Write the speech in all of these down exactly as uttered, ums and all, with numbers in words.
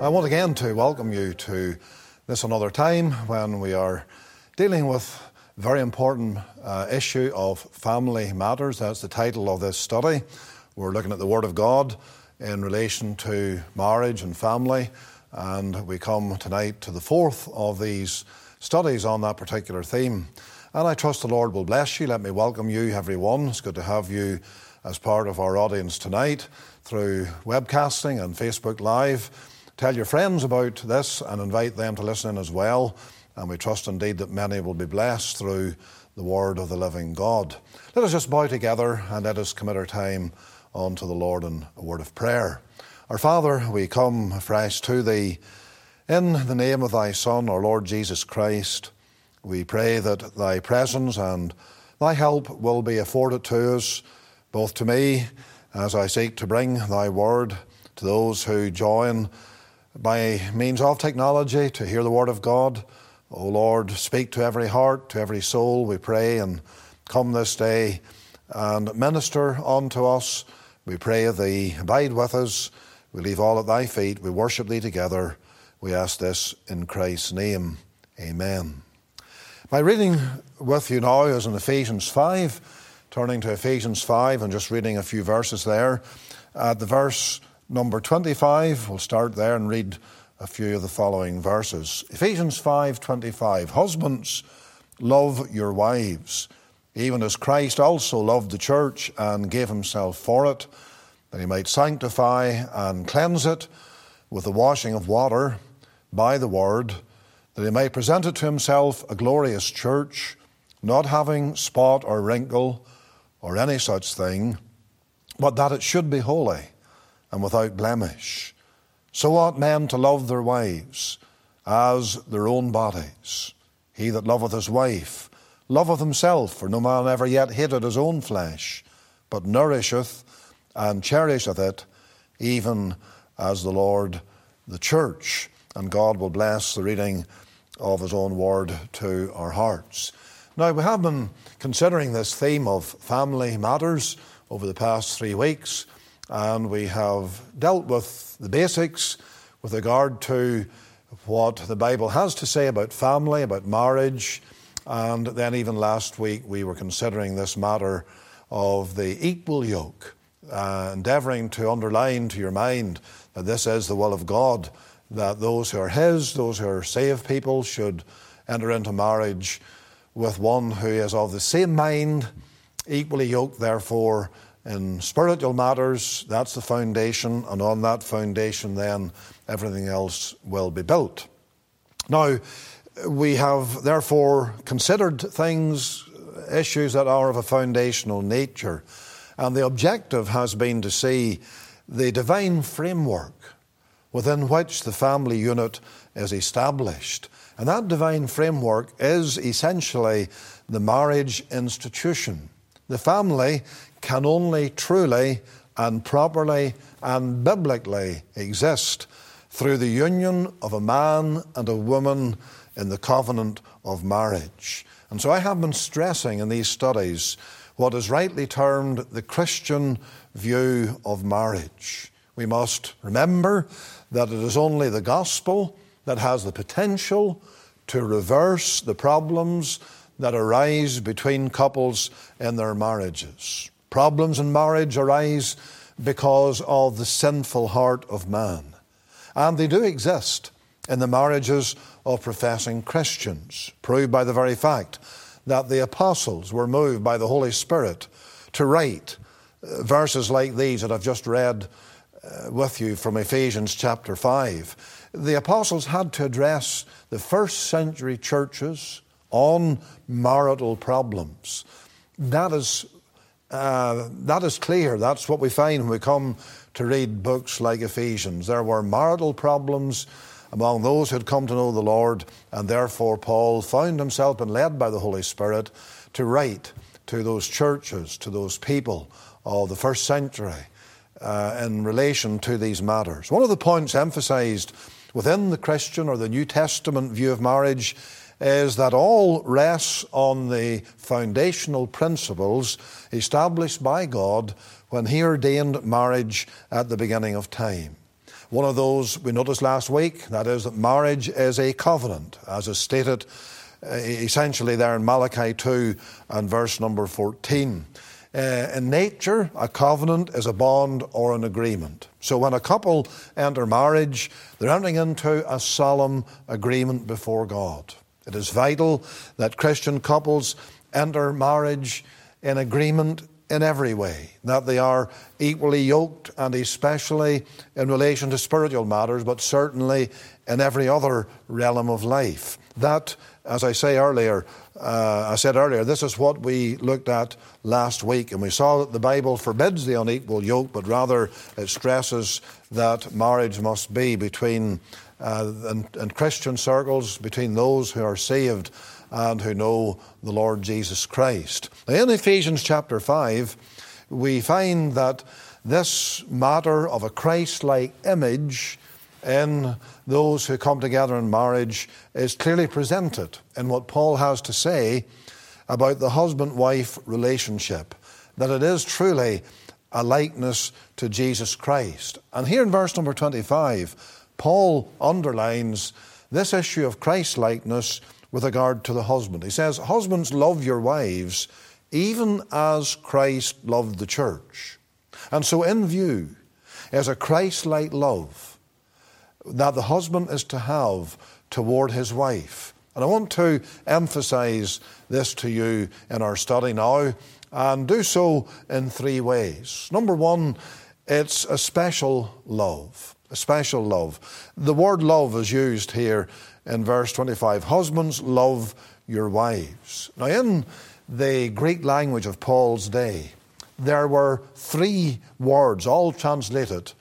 I want again to welcome you to this another time when we are dealing with a very important uh, issue of family matters. That's the title of this study. We're looking at the Word of God in relation to marriage and family, and we come tonight to the fourth of these studies on that particular theme. And I trust the Lord will bless you. Let me welcome you, everyone. It's good to have you as part of our audience tonight through webcasting and Facebook Live. Tell your friends about this and invite them to listen in as well. And we trust indeed that many will be blessed through the word of the living God. Let us just bow together and let us commit our time unto the Lord in a word of prayer. Our Father, we come afresh to Thee in the name of Thy Son, our Lord Jesus Christ. We pray that Thy presence and Thy help will be afforded to us, both to me as I seek to bring Thy word to those who join by means of technology to hear the word of God. O Lord, speak to every heart, to every soul, we pray, and come this day and minister unto us. We pray Thee, abide with us. We leave all at Thy feet. We worship Thee together. We ask this in Christ's name. Amen. My reading with you now is in Ephesians five, turning to Ephesians five and just reading a few verses there. At the verse number twenty-five, we'll start there and read a few of the following verses. Ephesians five twenty-five, Husbands, love your wives, even as Christ also loved the church and gave himself for it, that he might sanctify and cleanse it with the washing of water by the word, that he might present it to himself a glorious church, not having spot or wrinkle or any such thing, but that it should be holy and without blemish. So ought men to love their wives as their own bodies. He that loveth his wife loveth himself, for no man ever yet hated his own flesh, but nourisheth and cherisheth it, even as the Lord the church. And God will bless the reading of his own word to our hearts. Now, we have been considering this theme of family matters over the past three weeks, and we have dealt with the basics with regard to what the Bible has to say about family, about marriage, and then even last week we were considering this matter of the equal yoke, uh, endeavouring to underline to your mind that this is the will of God, that those who are His, those who are saved people, should enter into marriage with one who is of the same mind, equally yoked, therefore, in spiritual matters. That's the foundation, and on that foundation then everything else will be built. Now, we have therefore considered things, issues that are of a foundational nature, and the objective has been to see the divine framework within which the family unit is established. And that divine framework is essentially the marriage institution. The family can only truly and properly and biblically exist through the union of a man and a woman in the covenant of marriage. And so I have been stressing in these studies what is rightly termed the Christian view of marriage. We must remember that it is only the gospel that has the potential to reverse the problems that arise between couples in their marriages. Problems in marriage arise because of the sinful heart of man. And they do exist in the marriages of professing Christians, proved by the very fact that the apostles were moved by the Holy Spirit to write verses like these that I've just read uh, with you from Ephesians chapter five. The apostles had to address the first century churches on marital problems. That is, uh, that is clear. That's what we find when we come to read books like Ephesians. There were marital problems among those who had come to know the Lord, and therefore Paul found himself and led by the Holy Spirit to write to those churches, to those people of the first century uh, in relation to these matters. One of the points emphasized within the Christian or the New Testament view of marriage is that all rests on the foundational principles established by God when He ordained marriage at the beginning of time. One of those we noticed last week, that is that marriage is a covenant, as is stated uh, essentially there in Malachi two and verse number fourteen. Uh, in nature, a covenant is a bond or an agreement. So when a couple enter marriage, they're entering into a solemn agreement before God. It is vital that Christian couples enter marriage in agreement in every way, that they are equally yoked, and especially in relation to spiritual matters, but certainly in every other realm of life. That, as I say earlier, uh, I said earlier, this is what we looked at last week, and we saw that the Bible forbids the unequal yoke, but rather it stresses that marriage must be between, uh, in, in Christian circles, between those who are saved and who know the Lord Jesus Christ. Now, in Ephesians chapter five, we find that this matter of a Christ-like image in those who come together in marriage is clearly presented in what Paul has to say about the husband-wife relationship, that it is truly a likeness to Jesus Christ. And here in verse number twenty-five, Paul underlines this issue of Christ-likeness with regard to the husband. He says, "Husbands, love your wives, even as Christ loved the church." And so in view is a Christ-like love that the husband is to have toward his wife. And I want to emphasize this to you in our study now, and do so in three ways. Number one, it's a special love. A special love. The word love is used here in verse twenty-five. Husbands, love your wives. Now, in the Greek language of Paul's day, there were three words, all translated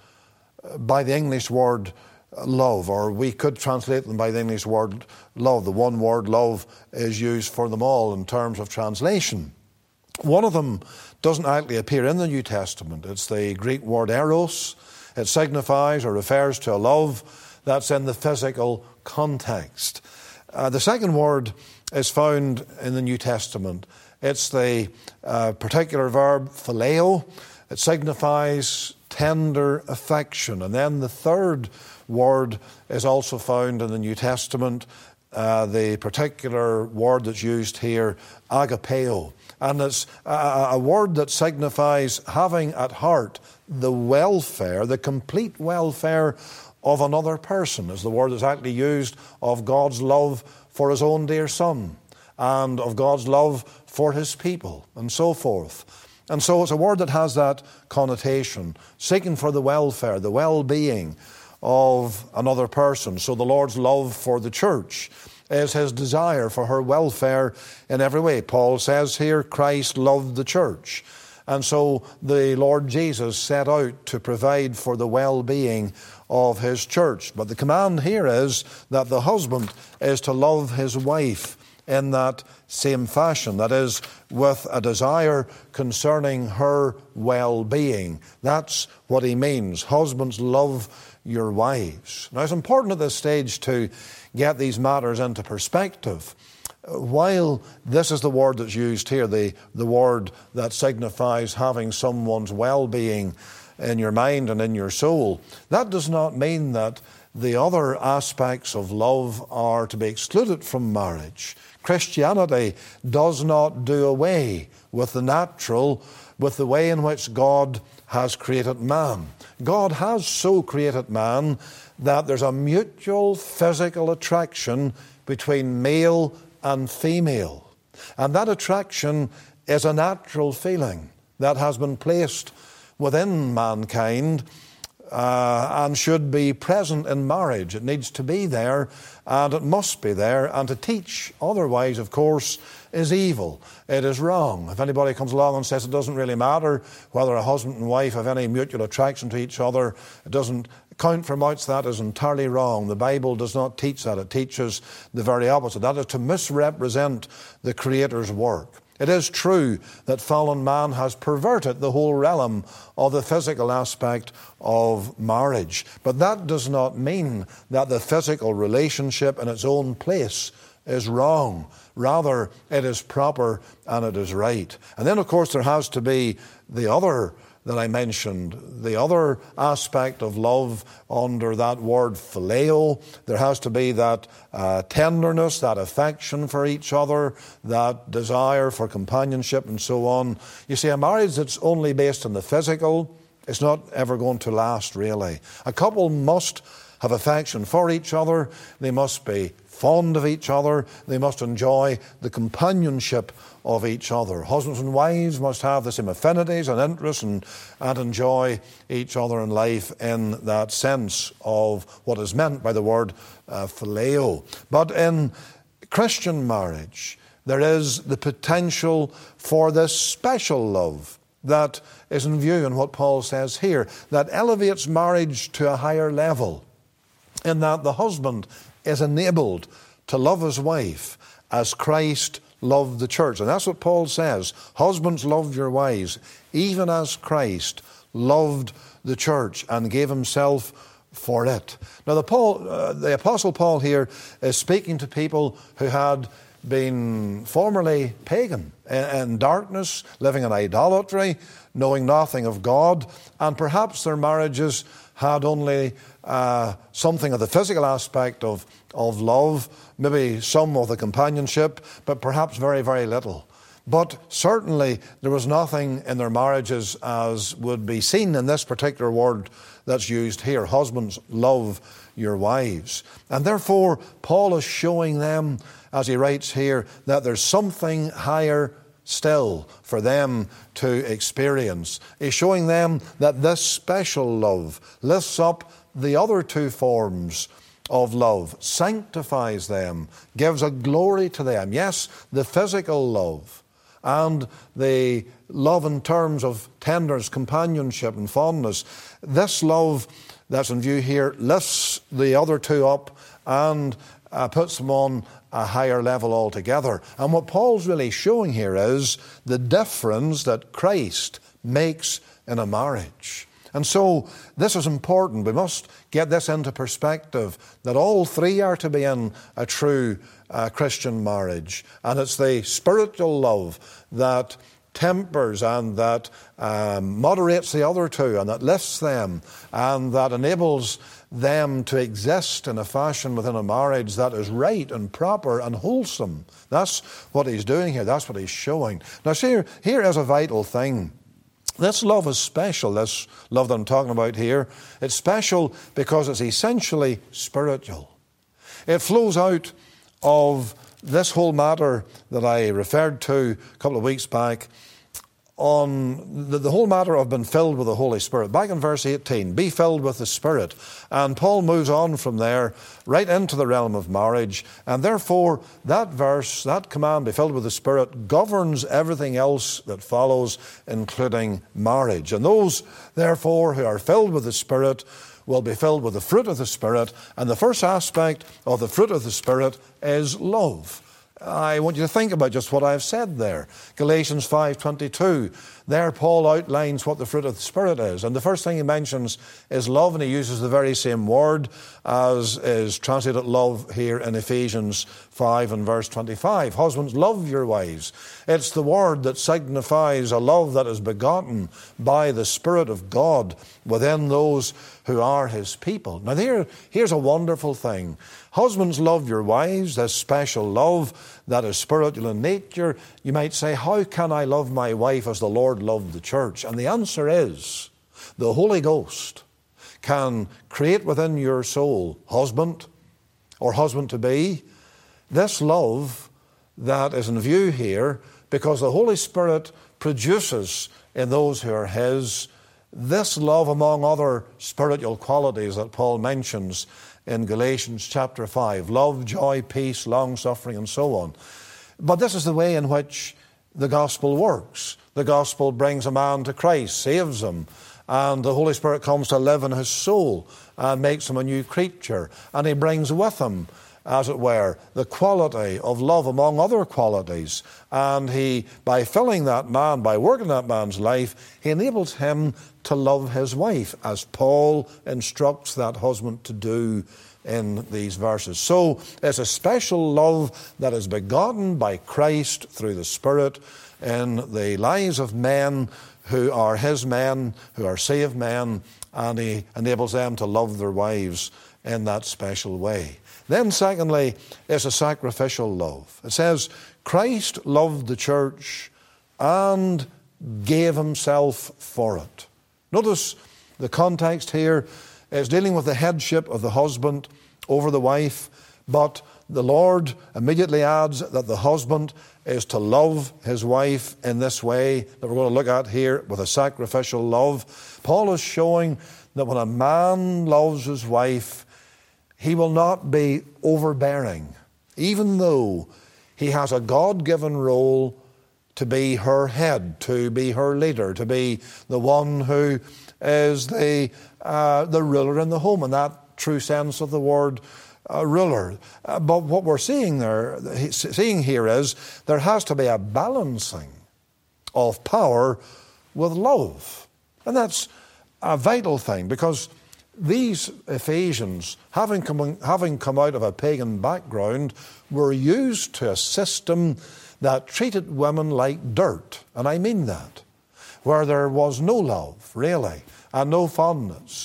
by the English word love, or we could translate them by the English word love. The one word love is used for them all in terms of translation. One of them doesn't actually appear in the New Testament. It's the Greek word eros. It signifies or refers to a love that's in the physical context. Uh, the second word is found in the New Testament. It's the uh, particular verb phileo. It signifies tender affection. And then the third word is also found in the New Testament, uh, the particular word that's used here, agapeo. And it's a, a word that signifies having at heart the welfare, the complete welfare of another person, is the word that's actually used of God's love for his own dear Son, and of God's love for his people, and so forth. And so it's a word that has that connotation, seeking for the welfare, the well-being of another person. So the Lord's love for the church is his desire for her welfare in every way. Paul says here, Christ loved the church. And so the Lord Jesus set out to provide for the well-being of his church. But the command here is that the husband is to love his wife in that same fashion, that is, with a desire concerning her well-being. That's what he means. Husbands, love your wives. Now, it's important at this stage to get these matters into perspective. While this is the word that's used here, the, the word that signifies having someone's well-being in your mind and in your soul, that does not mean that the other aspects of love are to be excluded from marriage. Christianity does not do away with the natural, with the way in which God has created man. God has so created man that there's a mutual physical attraction between male and female. And that attraction is a natural feeling that has been placed within mankind uh, and should be present in marriage. It needs to be there, and it must be there, and to teach otherwise, of course, is evil. It is wrong. If anybody comes along and says it doesn't really matter whether a husband and wife have any mutual attraction to each other, it doesn't count for much, that is entirely wrong. The Bible does not teach that. It teaches the very opposite. That is to misrepresent the Creator's work. It is true that fallen man has perverted the whole realm of the physical aspect of marriage. But that does not mean that the physical relationship in its own place is wrong. Rather, it is proper and it is right. And then, of course, there has to be the other that I mentioned. The other aspect of love under that word phileo, there has to be that uh, tenderness, that affection for each other, that desire for companionship and so on. You see, a marriage that's only based on the physical is not ever going to last, really. A couple must have affection for each other. They must be fond of each other. They must enjoy the companionship of each other. Husbands and wives must have the same affinities and interests and, and enjoy each other in life in that sense of what is meant by the word uh, phileo. But in Christian marriage, there is the potential for this special love that is in view in what Paul says here, that elevates marriage to a higher level, in that the husband is enabled to love his wife as Christ loved the church. And that's what Paul says. Husbands, love your wives, even as Christ loved the church and gave himself for it. Now, the, Paul, uh, the Apostle Paul here is speaking to people who had been formerly pagan, in, in darkness, living in idolatry, knowing nothing of God, and perhaps their marriages had only uh, something of the physical aspect of, of love, maybe some of the companionship, but perhaps very, very little. But certainly there was nothing in their marriages as would be seen in this particular word that's used here. Husbands, love your wives. And therefore, Paul is showing them, as he writes here, that there's something higher still for them to experience. He's showing them that this special love lifts up the other two forms of love, sanctifies them, gives a glory to them. Yes, the physical love and the love in terms of tenderness, companionship and fondness. This love that's in view here lifts the other two up and uh, puts them on a higher level altogether. And what Paul's really showing here is the difference that Christ makes in a marriage. And so this is important. We must get this into perspective, that all three are to be in a true uh, Christian marriage. And it's the spiritual love that tempers and that um, moderates the other two and that lifts them and that enables them to exist in a fashion within a marriage that is right and proper and wholesome. That's what he's doing here. That's what he's showing. Now, see, here, here is a vital thing. This love is special, this love that I'm talking about here. It's special because it's essentially spiritual. It flows out of this whole matter that I referred to a couple of weeks back, on the, the whole matter of being filled with the Holy Spirit. Back in verse eighteen, be filled with the Spirit. And Paul moves on from there right into the realm of marriage. And therefore, that verse, that command, be filled with the Spirit, governs everything else that follows, including marriage. And those, therefore, who are filled with the Spirit will be filled with the fruit of the Spirit. And the first aspect of the fruit of the Spirit is love. I want you to think about just what I've said there. Galatians five twenty-two. There Paul outlines what the fruit of the Spirit is. And the first thing he mentions is love, and he uses the very same word as is translated love here in Ephesians five and verse twenty-five. Husbands, love your wives. It's the word that signifies a love that is begotten by the Spirit of God within those who are his people. Now here, here's a wonderful thing. Husbands, love your wives, this special love that is spiritual in nature. You might say, how can I love my wife as the Lord loved the church? And the answer is, the Holy Ghost can create within your soul, husband or husband-to-be, this love that is in view here, because the Holy Spirit produces in those who are his this love among other spiritual qualities that Paul mentions in Galatians chapter five. Love, joy, peace, long-suffering, and so on. But this is the way in which the gospel works. The gospel brings a man to Christ, saves him, and the Holy Spirit comes to live in his soul and makes him a new creature. And he brings with him as it were, the quality of love among other qualities. And he, by filling that man, by working that man's life, he enables him to love his wife, as Paul instructs that husband to do in these verses. So it's a special love that is begotten by Christ through the Spirit in the lives of men who are his men, who are saved men, and he enables them to love their wives in that special way. Then secondly, is a sacrificial love. It says, Christ loved the church and gave himself for it. Notice the context here is dealing with the headship of the husband over the wife, but the Lord immediately adds that the husband is to love his wife in this way that we're going to look at here, with a sacrificial love. Paul is showing that when a man loves his wife, he will not be overbearing, even though he has a God-given role to be her head, to be her leader, to be the one who is the uh, the ruler in the home, in that true sense of the word uh, ruler. Uh, but what we're seeing there, seeing here is there has to be a balancing of power with love, and that's a vital thing, because these Ephesians, having come, having come out of a pagan background, were used to a system that treated women like dirt, and I mean that, where there was no love, really, and no fondness.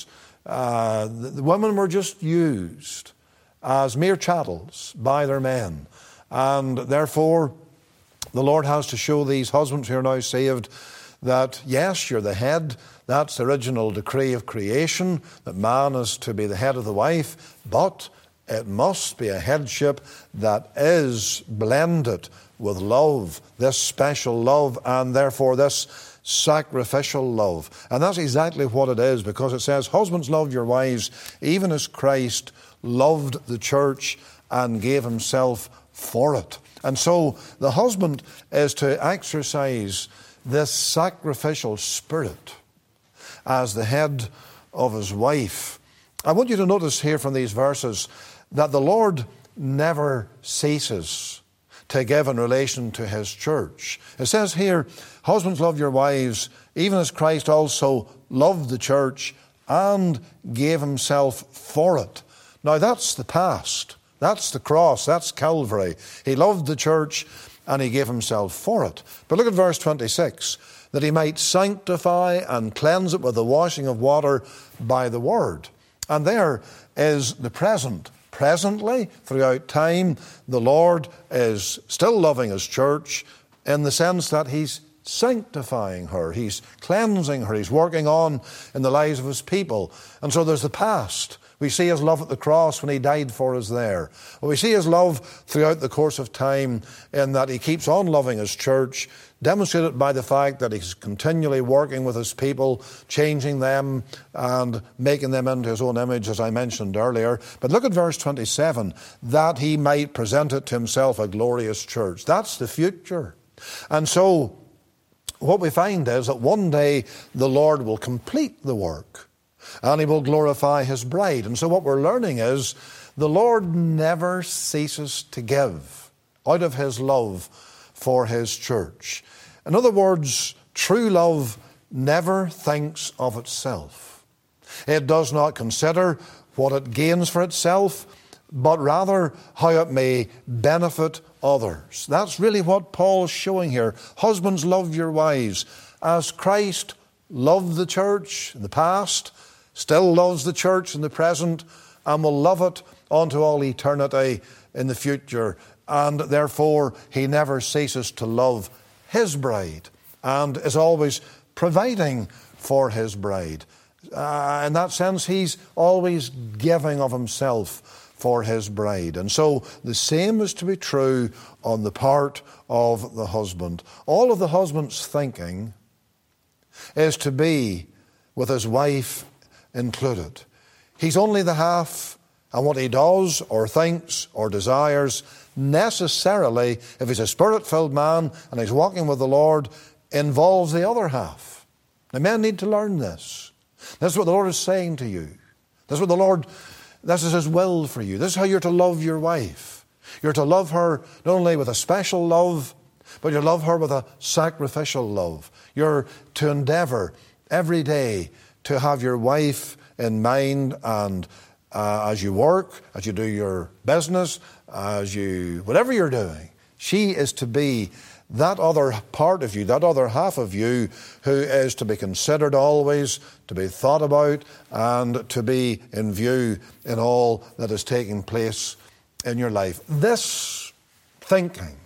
Uh, the, the women were just used as mere chattels by their men, and therefore the Lord has to show these husbands who are now saved that, yes, you're the head. That's the original decree of creation, that man is to be the head of the wife, but it must be a headship that is blended with love, this special love, and therefore this sacrificial love. And that's exactly what it is, because it says, husbands, love your wives, even as Christ loved the church and gave himself for it. And so the husband is to exercise this sacrificial spirit as the head of his wife. I want you to notice here from these verses that the Lord never ceases to give in relation to his church. It says here, husbands, love your wives, even as Christ also loved the church and gave himself for it. Now that's the past. That's the cross. That's Calvary. He loved the church and he gave himself for it. But look at verse twenty-six. That he might sanctify and cleanse it with the washing of water by the word. And there is the present. Presently, throughout time, the Lord is still loving his church in the sense that he's sanctifying her, he's cleansing her, he's working on in the lives of his people. And so there's the past. We see his love at the cross when he died for us there. Well, we see his love throughout the course of time in that he keeps on loving his church, demonstrated by the fact that he's continually working with his people, changing them and making them into his own image, as I mentioned earlier. But look at verse twenty-seven, that he might present it to himself a glorious church. That's the future. And so what we find is that one day the Lord will complete the work and he will glorify his bride. And so what we're learning is the Lord never ceases to give out of his love for his church. In other words, true love never thinks of itself. It does not consider what it gains for itself, but rather how it may benefit others. That's really what Paul's showing here. Husbands, love your wives as Christ loved the church in the past, still loves the church in the present, and will love it unto all eternity in the future. And therefore, he never ceases to love his bride and is always providing for his bride. Uh, in that sense, he's always giving of himself for his bride. And so the same is to be true on the part of the husband. All of the husband's thinking is to be with his wife included. He's only the half, and what he does or thinks or desires necessarily, if he's a spirit-filled man and he's walking with the Lord, involves the other half. Now, men need to learn this. That's what the Lord is saying to you. That's what the Lord This is His will for you. This is how you're to love your wife. You're to love her not only with a special love, but you love her with a sacrificial love. You're to endeavour every day to have your wife in mind, and uh, as you work, as you do your business, as you, whatever you're doing, she is to be that other part of you, that other half of you, who is to be considered always, to be thought about, and to be in view in all that is taking place in your life. This thinking,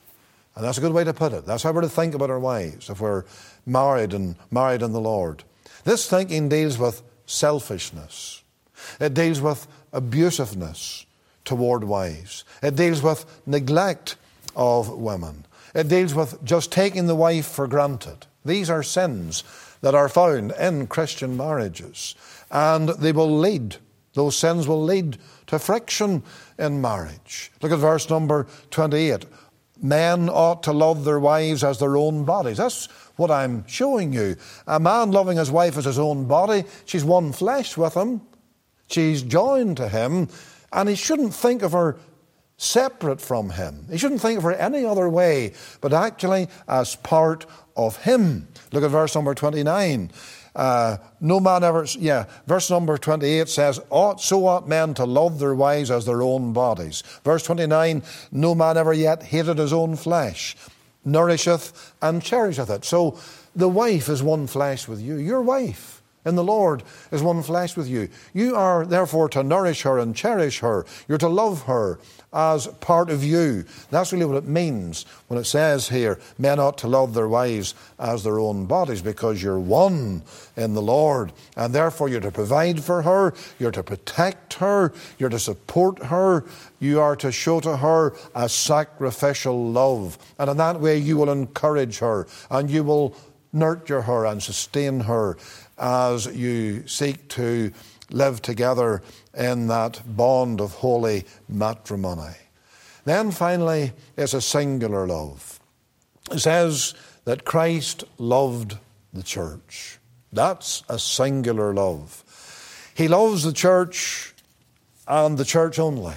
and that's a good way to put it, that's how we're to think about our wives if we're married and married in the Lord. This thinking deals with selfishness. It deals with abusiveness toward wives. It deals with neglect of women. It deals with just taking the wife for granted. These are sins that are found in Christian marriages, and they will lead, those sins will lead to friction in marriage. Look at verse number twenty-eight. Men ought to love their wives as their own bodies. That's what I'm showing you. A man loving his wife as his own body, she's one flesh with him, she's joined to him, and he shouldn't think of her separate from him. He shouldn't think of her any other way, but actually as part of him. Look at verse number twenty-nine. Uh, no man ever, yeah, verse number twenty-eight says, ought, so ought men to love their wives as their own bodies. Verse twenty-nine, no man ever yet hated his own flesh, nourisheth and cherisheth it. So the wife is one flesh with you. Your wife in the Lord is one flesh with you. You are therefore to nourish her and cherish her. You're to love her as part of you. That's really what it means when it says here, men ought to love their wives as their own bodies, because you're one in the Lord. And therefore you're to provide for her, you're to protect her, you're to support her, you are to show to her a sacrificial love. And in that way you will encourage her and you will nurture her and sustain her as you seek to live together in that bond of holy matrimony. Then finally is a singular love. It says that Christ loved the church. That's a singular love. He loves the church and the church only.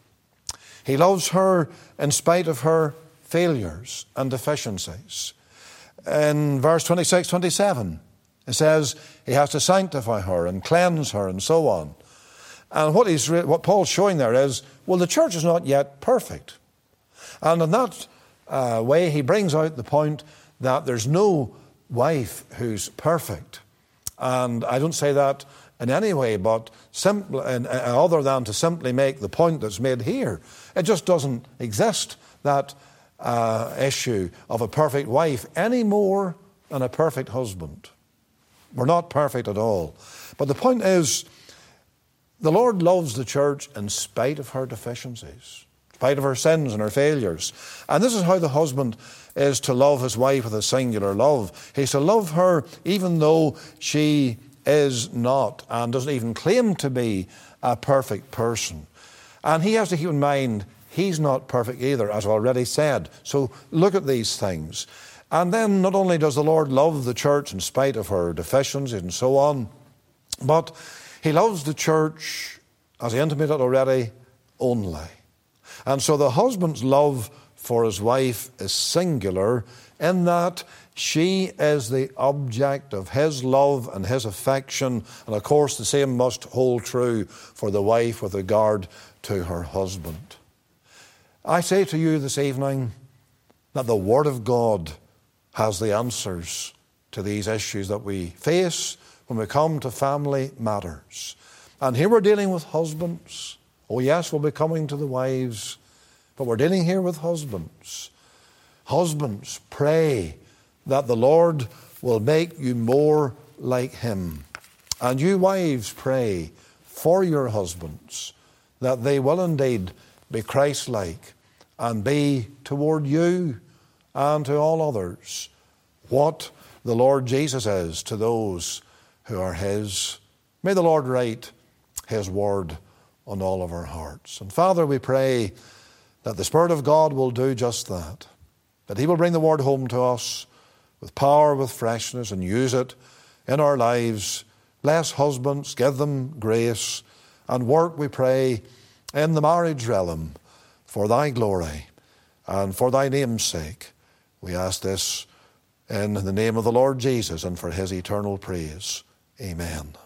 He loves her in spite of her failures and deficiencies. In verse twenty-six, twenty-seven, it says he has to sanctify her and cleanse her and so on. And what he's what Paul's showing there is, well, the church is not yet perfect. And in that uh, way, he brings out the point that there's no wife who's perfect. And I don't say that in any way, but simple, uh, other than to simply make the point that's made here. It just doesn't exist, that uh, issue of a perfect wife, any more than a perfect husband. We're not perfect at all. But the point is, the Lord loves the church in spite of her deficiencies, in spite of her sins and her failures. And this is how the husband is to love his wife with a singular love. He's to love her even though she is not and doesn't even claim to be a perfect person. And he has to keep in mind, he's not perfect either, as I already said. So look at these things. And then not only does the Lord love the church in spite of her deficiencies and so on, but he loves the church, as he intimated already, only. And so the husband's love for his wife is singular in that she is the object of his love and his affection. And of course the same must hold true for the wife with regard to her husband. I say to you this evening that the Word of God has the answers to these issues that we face when we come to family matters. And here we're dealing with husbands. Oh yes, we'll be coming to the wives, but we're dealing here with husbands. Husbands, pray that the Lord will make you more like him. And you wives, pray for your husbands that they will indeed be Christ-like and be toward you and to all others what the Lord Jesus is to those who are his. May the Lord write his word on all of our hearts. And Father, we pray that the Spirit of God will do just that, that he will bring the word home to us with power, with freshness, and use it in our lives. Bless husbands, give them grace, and work, we pray, in the marriage realm for thy glory and for thy name's sake. We ask this in the name of the Lord Jesus and for his eternal praise. Amen.